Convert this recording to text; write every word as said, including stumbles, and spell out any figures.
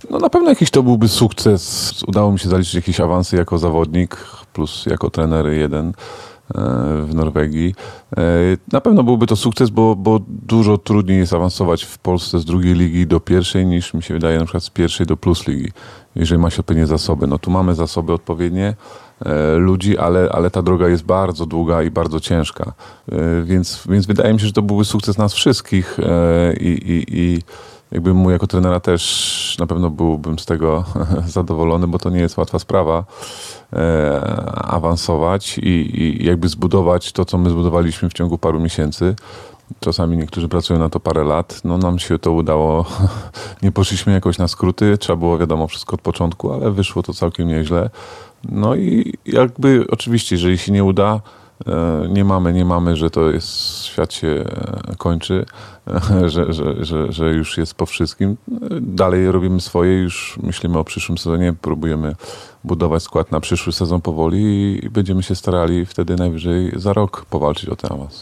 No na pewno jakiś to byłby sukces. Udało mi się zaliczyć jakieś awansy jako zawodnik, plus jako trener jeden w Norwegii. Na pewno byłby to sukces, bo, bo dużo trudniej jest awansować w Polsce z drugiej ligi do pierwszej, niż mi się wydaje na przykład z pierwszej do plus ligi, jeżeli ma się odpowiednie zasoby. No tu mamy zasoby odpowiednie ludzi, ale, ale ta droga jest bardzo długa i bardzo ciężka. Więc, więc wydaje mi się, że to byłby sukces nas wszystkich i, i, i jakby mu jako trenera też na pewno byłbym z tego zadowolony, bo to nie jest łatwa sprawa e, awansować i, i jakby zbudować to, co my zbudowaliśmy w ciągu paru miesięcy. Czasami niektórzy pracują na to parę lat. No nam się to udało. Nie poszliśmy jakoś na skróty. Trzeba było wiadomo wszystko od początku, ale wyszło to całkiem nieźle. No i jakby oczywiście, jeżeli się nie uda, nie mamy, nie mamy, że to jest, świat się kończy, że, że, że, że już jest po wszystkim. Dalej robimy swoje, już myślimy o przyszłym sezonie, próbujemy budować skład na przyszły sezon powoli i będziemy się starali wtedy najwyżej za rok powalczyć o ten awans.